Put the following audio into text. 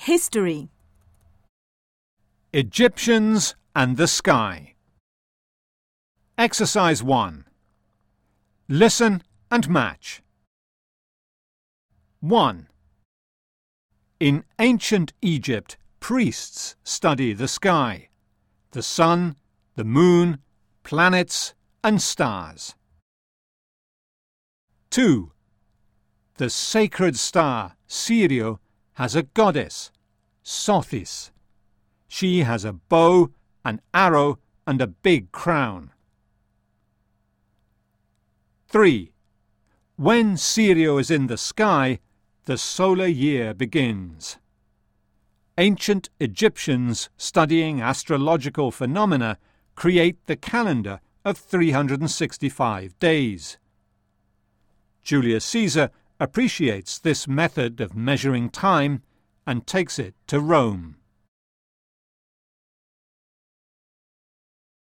History. Egyptians and the Sky. Exercise 1. Listen and match. 1. In ancient Egypt, priests study the sky, the sun, the moon, planets and stars. 2. The sacred star, Sirio, has a goddess, Sothis. She has a bow, an arrow and a big crown. 3. When Sirio is in the sky, the solar year begins. Ancient Egyptians studying astrological phenomena create the calendar of 365 days. Julius Caesar appreciates this method of measuring time and takes it to Rome.